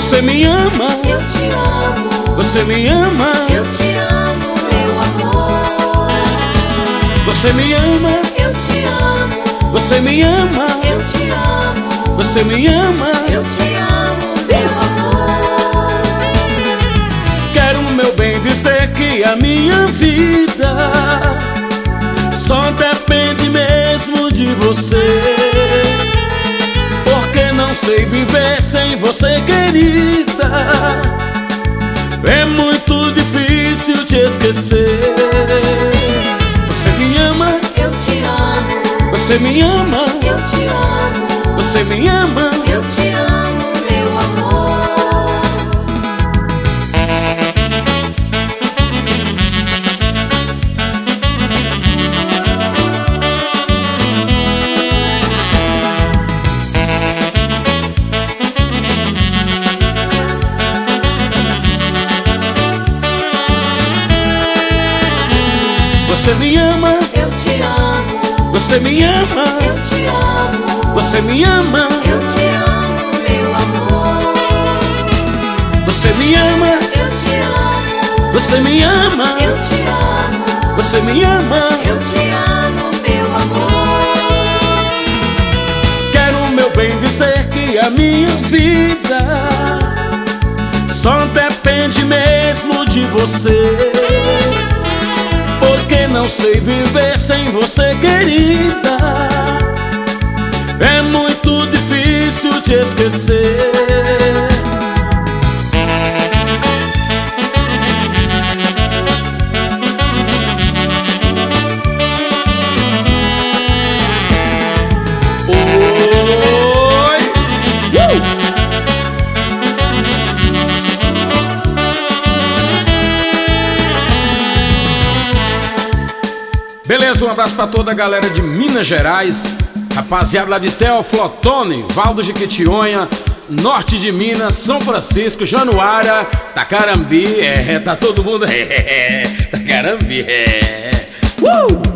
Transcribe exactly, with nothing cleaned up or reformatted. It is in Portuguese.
Você me ama, eu te amo. você me ama, Eu te amo, meu amor. você me ama, Eu te amo. você me ama, Eu te amo. você me ama. Eu te amo, meu amor. Quero, meu bem, dizer que a minha vida só depende mesmo de você, porque não sei viver sem você, querida. É muito difícil te esquecer. Você me ama, Eu te amo. você me ama, Eu te amo. você me ama. Eu te amo, meu amor. Você me ama, Eu te amo. você me ama, Eu te amo. você me ama, Eu te amo, meu amor. você me ama, Eu te amo. você me ama, Eu te amo. você me ama. Eu te amo, meu amor. Quero, meu bem, dizer que a minha vida só depende mesmo de você, porque não sei viver sem você, querida. É muito difícil te esquecer. Oi! Uh! Beleza, um abraço pra toda a galera de Minas Gerais, rapaziada lá de Teoflotone, Valdo Jequitinhonha, norte de Minas, São Francisco, Januária, Tacarambi, é, tá todo mundo, é, Tacarambi, é. Uh!